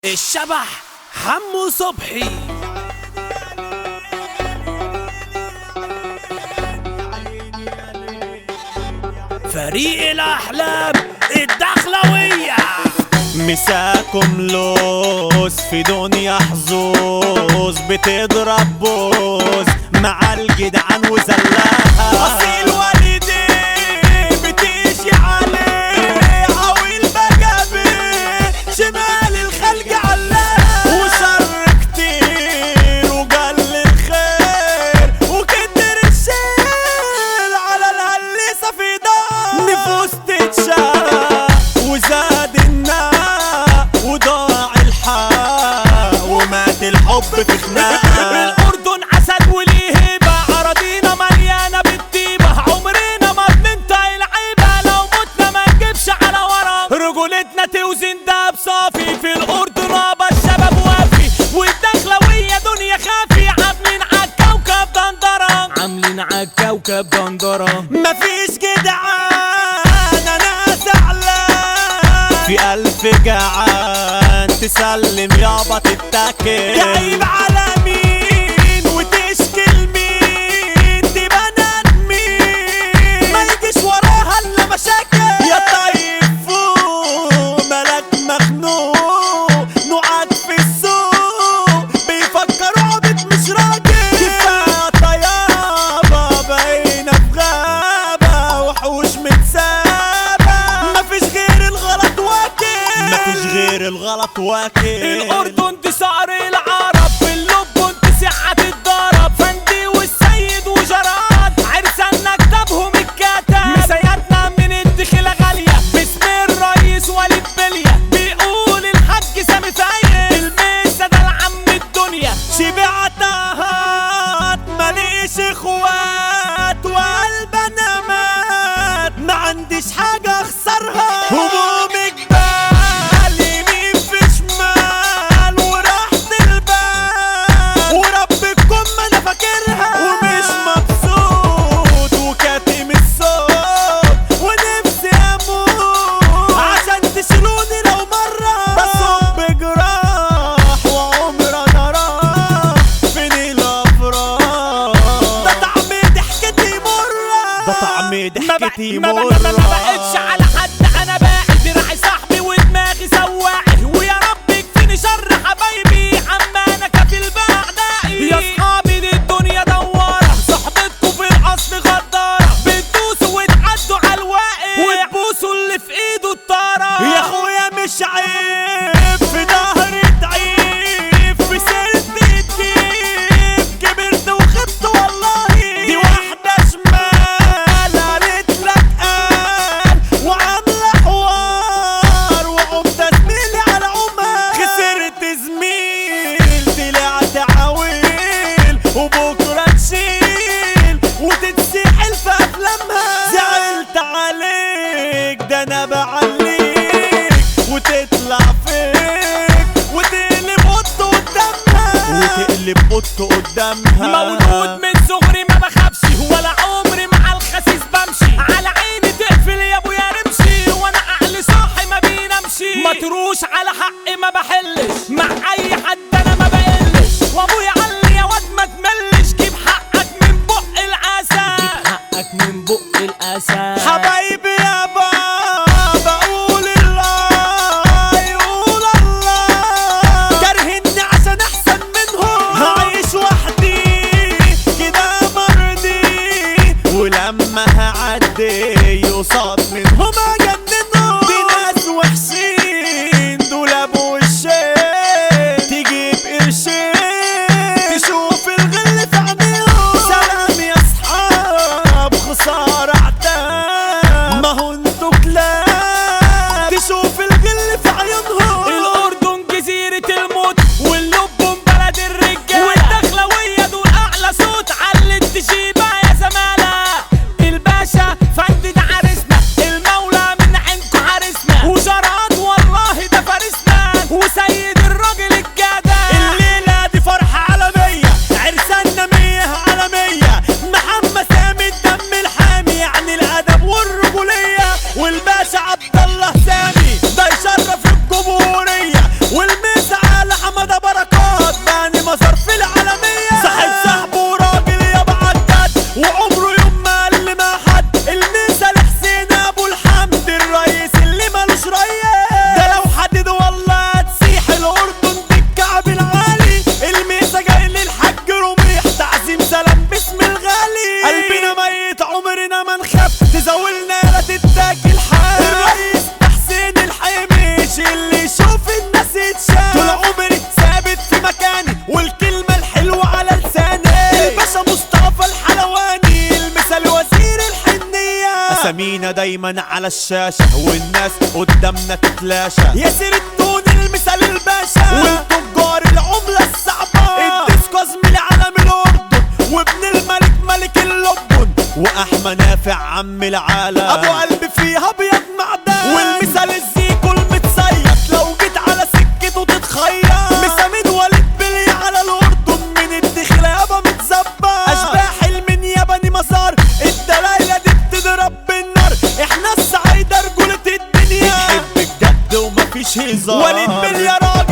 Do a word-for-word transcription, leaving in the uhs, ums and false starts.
الشبح حمو صبحي. فريق الأحلام الدخلوية. مساكم لوز في دنيا حظوظ بتضرب بوز مع الجدعان وزلاها. أصيل والدين بتيجي عليه عويل بجابي شمال الخلق علاها. وشر كتير وقل الخير وكتر الشيل على الهلسة في دار. نفوس تتشاق وزاد النار وضاع الحق ومات الحب في خناقة. الأردن عسد وليه هيبة، أراضينا مليانة بالطيبة، عمرنا ما بننطق العيبة، لو متنا ما نجيبش على ورا، رجولتنا توزن دهب صافي. في الأردن أبا الشباب وافي، والدخلوية دنيا خافي، عاملين عالكوكب دندرة، عاملين عالكوكب دندرة. مفيش جدعان أنا زعلان في ألف جعان تسلم يابا تتاكل. جايب على مين وتشكي لمين دي بنات مين، ما يجيش وراها إلا مشاكل. يا طيب فوق ملك مخنوق نوعك في السوق بيفكروا عبد مش راجل. كفاية طيابة بقينا في غابة وحوش متسابة، مفيش غير الغلط واكل، مفيش غير الغلط واكل. الأردن دي صقر العرب، في اللب انت سعة الضرب، فندي والسيد وجراد عرسان كتابهم الكتاب. مسيرتنا من الدخلة غالية باسم الرئيس وليد بلية، بيقول الحاج سامي فايز الميسة ده العم الدنيا. شبعتها ماليش اخوات وقلب انا مات، ما عنديش حاجة اخسرها. همومي جبال يمين في شمال وراحة البال وربكم ما انا فاكرها. ومش مبسوط وكاتم الصوت ونفسي اموت عشان تشيلوني لو مرة. بصب جراح وعمر انا راح فين الافراح. ده طعم ضحكتي مرة، ده طعم ضحكتي ما مرة. ما بقتش على حد، انا باقي دراعي صاحبي ودماغي سواقي، ويا رب يكفيني شر حبايبي عمانا كفيل باعدائي. يا صحابي دي الدنيا دوارة، صحبتكوا في الاصل غدارة، بتدوسوا وتعدوا على الواقف وتبوسوا اللي في ايده الطارة. يا اخويا مش عيب في ظهري تعيب، في سيرتي تجيب، كبرت وخبت والله. دي واحدة شمال قالت لك قال وعاملة حوار وعمدة زميلي على عمال. خسرت زميل طلعت عويل وبكرة تشيل وتتسحل في أفلامها. زعلت عليك ده أنا بعليك وتطلع فيك وتقلب قط قدامها، وتقلب قط قدامها. مولود من صغري ما بخافش ولا عمري مع الخسيس بمشي، على عيني تقفل يا ابويا رمشي، وانا عقلي صاحي ما بينامشي. متروش على حقي ما بحلش، مع اي حد انا ما بقلش، وابويا قال يا واد ما تملش، جيب حقك من بق الاسى، جيب حقك من بق الاسى. حبايبي يا بابا بقول الله يقول الله، كارهني عشان احسن منهم، هعيش وحدي دايما على الشاشة والناس قدامنا تتلاشى. ياسر التون المثال الباشا والتجار العملة الصعبة. الديسكو زميلي علم الأردن وابن الملك ملك اللبن وأحمى نافع عم العالم أبو قلب فيها أبيض معدن. والمثال الزيكو المتصيط لو جيت على سكته تتخيط. مسامين وليد بلي على الأردن من الدخلة يابا متزبط. أشباح المنيابني مسار الدلايلة دي بتضرب بالنار. احنا الصعايدة رجولة الدنيا بنحب الجد ومفيش هزار. وليد بلي يا راجل